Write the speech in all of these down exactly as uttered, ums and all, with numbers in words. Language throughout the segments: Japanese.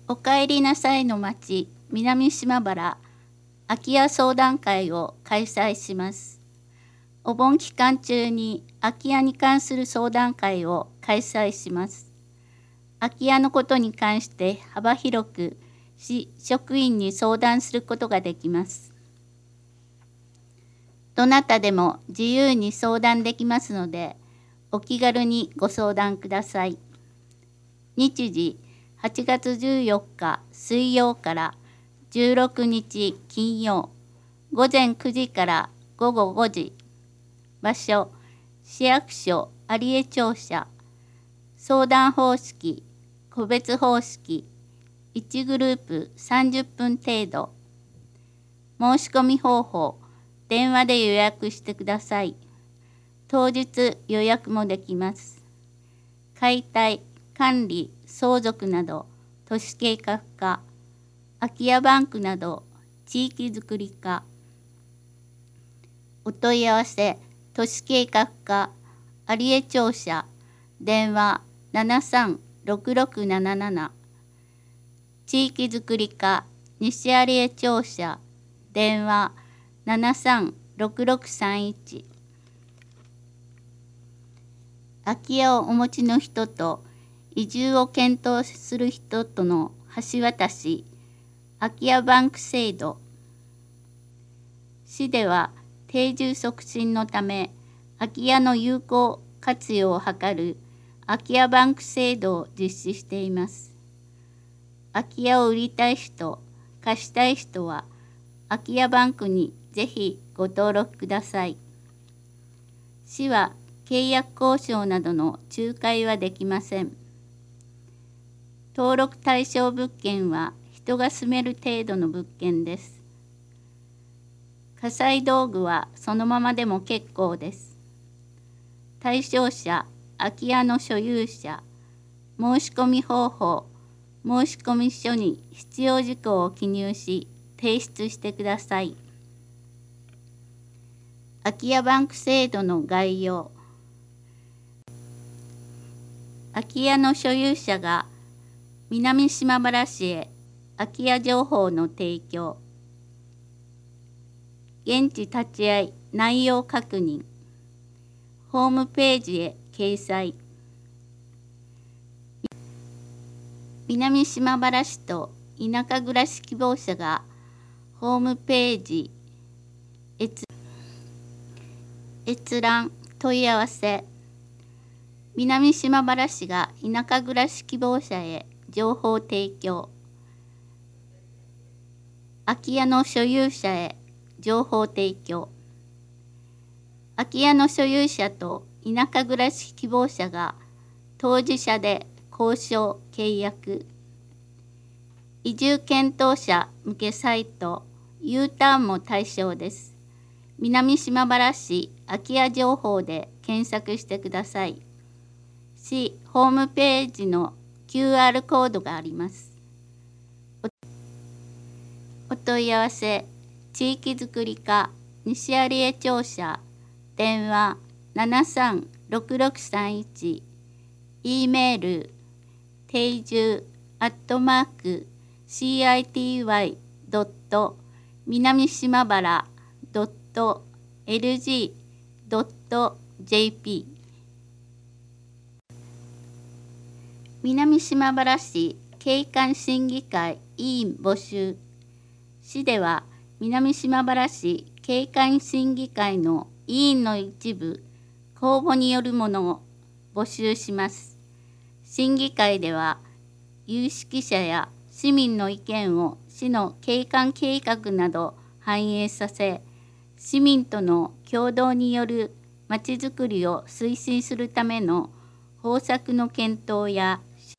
おかえりなさいの町、南島原空き家相談会を開催します。お盆期間中に空き家に関する相談会を開催します。空き家のことに関して幅広く市職員に相談することができます。どなたでも自由に相談できますので、お気軽にご相談ください。日時はちがつじゅうよっか水曜からじゅうろくにち金曜、ごぜんくじからごごごじ。場所、市役所有江庁舎。相談方式、個別方式、いちグループさんじゅっぷん程度。申し込み方法、電話で予約してください。当日予約もできます。解体、管理、相続など、都市計画課、空き家バンクなど、地域づくり課。お問い合わせ、都市計画課、有江庁舎、電話ななさんろくろくなななな。地域づくり課、西有江庁舎、電話ななさんろくろくさんいち。空き家をお持ちの人と移住を検討する人との橋渡し、空き家バンク制度。市では定住促進のため、空き家の有効活用を図る空き家バンク制度を実施しています。空き家を売りたい人、貸したい人は、空き家バンクにぜひご登録ください。市は契約交渉などの仲介はできません。登録対象物件は人が住める程度の物件です。家財道具はそのままでも結構です。対象者、空き家の所有者、申し込み方法、申込書に必要事項を記入し、提出してください。空き家バンク制度の概要。空き家の所有者が南島原市へ空き家情報の提供。現地立ち会い内容確認。ホームページへ掲載。南島原市と田舎暮らし希望者がホームページ閲閲覧問い合わせ。南島原市が田舎暮らし希望者へ情報提供。空き家の所有者へ情報提供。空き家の所有者と田舎暮らし希望者が当事者で交渉・契約。移住検討者向けサイト U ターンも対象です。南島原市空き家情報で検索してください。市ホームページの キューアール コードがあります。お問い合わせ、地域づくり課西有江庁舎、電話ななさんろくろくさんいち、E メール、定住アットマーク シーアイティーワイ ドット 南島原 ドット エルジー ドット ジェーピー。南島原市景観審議会委員募集。市では南島原市景観審議会の委員の一部公募によるものを募集します。審議会では有識者や市民の意見を市の景観計画など反映させ、市民との共同によるまちづくりを推進するための方策の検討や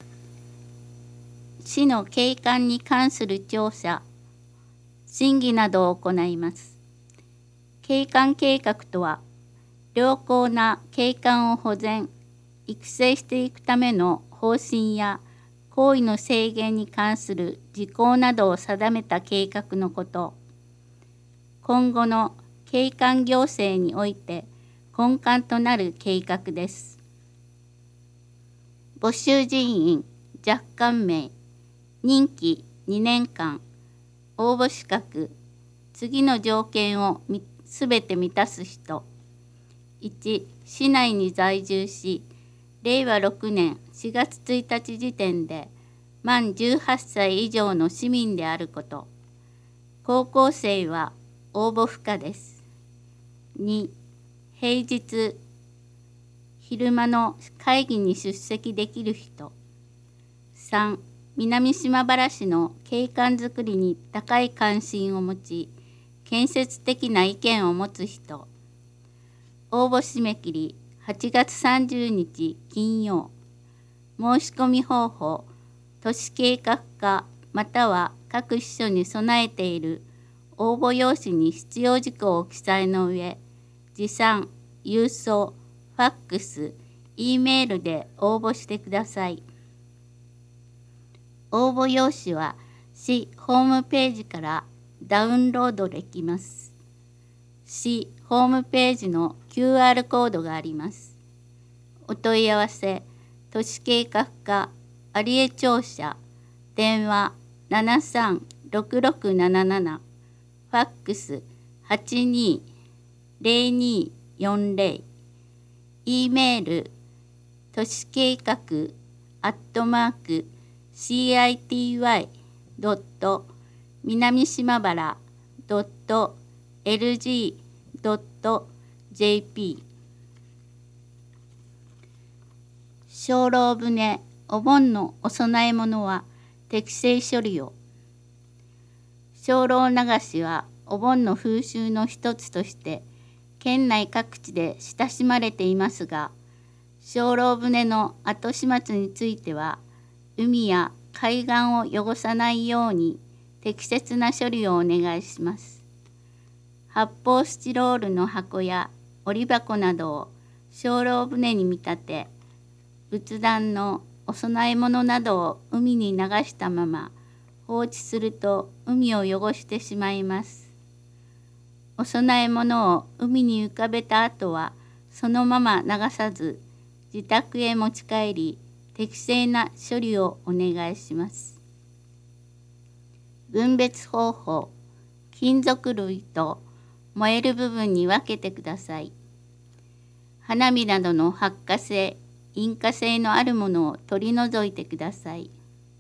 市の景観に関する調査、審議などを行います。景観計画とは、良好な景観を保全、育成していくための方針や行為の制限に関する事項などを定めた計画のこと。今後の景観行政において根幹となる計画です。募集人員若干名、 任期にねんかん、応募資格、次の条件をすべて満たす人。いち、市内に在住し、れいわろくねんしがつついたち時点で満じゅうはっさい以上の市民であること。高校生は応募不可です。に、平日、昼間の会議に出席できる人。さん、南島原市の景観づくりに高い関心を持ち、建設的な意見を持つ人。応募締め切りはちがつさんじゅうにち金曜。申し込み方法、都市計画課または各支所に備えている応募用紙に必要事項を記載の上、持参、郵送、ファックス、Eメールで応募してください。応募用紙は市ホームページからダウンロードできます。市ホームページの キューアール コードがあります。お問い合わせ、都市計画課有江庁舎、電話ななさんろくろくなななな、ファックスはちにーぜろにーよんぜろ、E メール、都市計画アットマーク シーアイティーワイ ドット 南島原 ドット エルジー ドット ジェーピー。精霊船お盆のお供え物は適正処理を。精霊流しはお盆の風習の一つとして県内各地で親しまれていますが、精霊船の後始末については海や海岸を汚さないように適切な処理をお願いします。発泡スチロールの箱や折り箱などを精霊船に見立て、仏壇のお供え物などを海に流したまま放置すると海を汚してしまいます。お供え物を海に浮かべた後はそのまま流さず、自宅へ持ち帰り、適正な処理をお願いします。分別方法、金属類と燃える部分に分けてください。花火などの発火性、引火性のあるものを取り除いてください。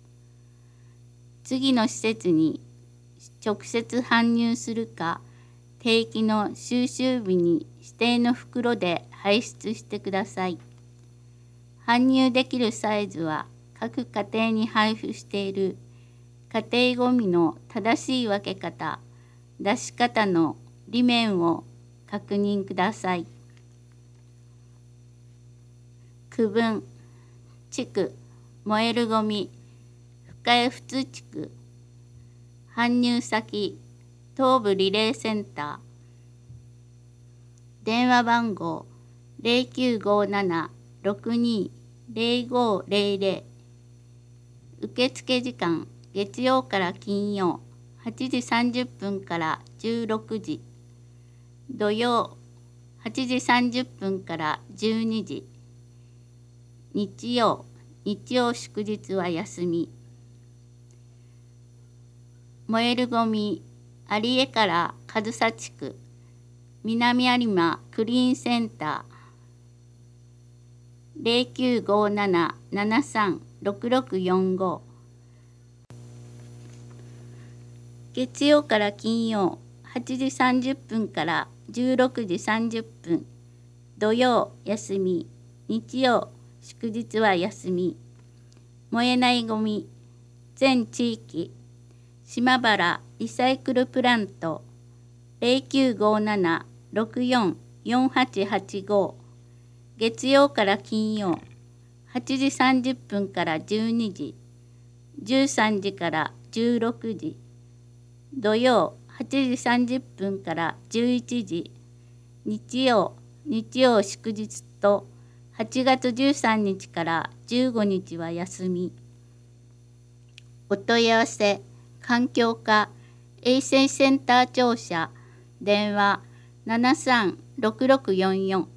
次の施設に直接搬入するか、定期の収集日に指定の袋で排出してください。搬入できるサイズは各家庭に配布している家庭ごみの正しい分け方、出し方の理念を確認ください。区分、地区、燃えるごみ、深谷普通地区、搬入先、東部リレーセンター、電話番号ゼロきゅうごなな ろくに ゼロごゼロゼロ、受付時間月曜から金曜はちじさんじゅっぷんからじゅうろくじ、土曜はちじさんじゅっぷんからじゅうにじ、日曜、日曜祝日は休み。燃えるごみ、有江から上総地区、南有馬クリーンセンター、ゼロきゅうごなな ななさん ろくろくよんご。月曜から金曜はちじさんじゅっぷんからじゅうろくじさんじゅっぷん、土曜休み、日曜祝日は休み。燃えないごみ、全地域、島原リサイクルプラントゼロきゅうごなな ろくよん よんはちはちご、月曜から金曜はちじさんじゅっぷんからじゅうにじ、じゅうさんじからじゅうろくじ、土曜はちじさんじゅっぷんからじゅういちじ、日曜、日曜祝日とはちがつじゅうさんにちからじゅうごにちは休み。お問い合わせ、環境課衛生センター庁舎、電話ななさんろくろくよんよん。